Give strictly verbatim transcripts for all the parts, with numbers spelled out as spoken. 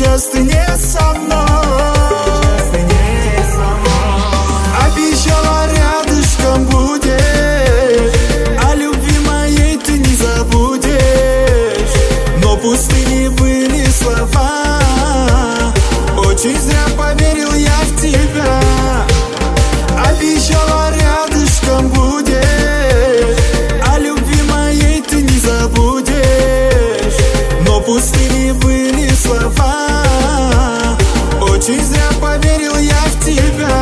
сейчас ты не со мной. Обещала, рядышком будешь, о любви моей ты не забудешь. Но пустыми были слова, очень зря поверил я в тебя. Обещала, рядышком будешь, о любви моей ты не забудешь. Но пустыми были слова, очень зря поверил я в тебя.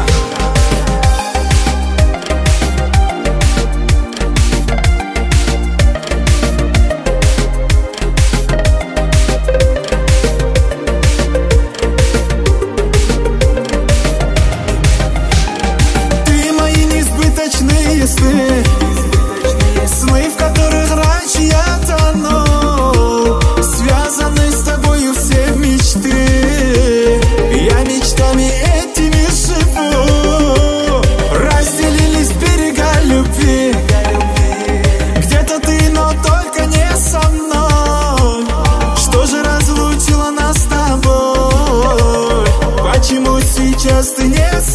Сны, сны, в которых раньше я тонул, связаны с тобою все мечты. Я мечтами этими живу. Разделились берега любви, где-то ты, но только не со мной. Что же разлучило нас с тобой? Почему сейчас ты не со мной?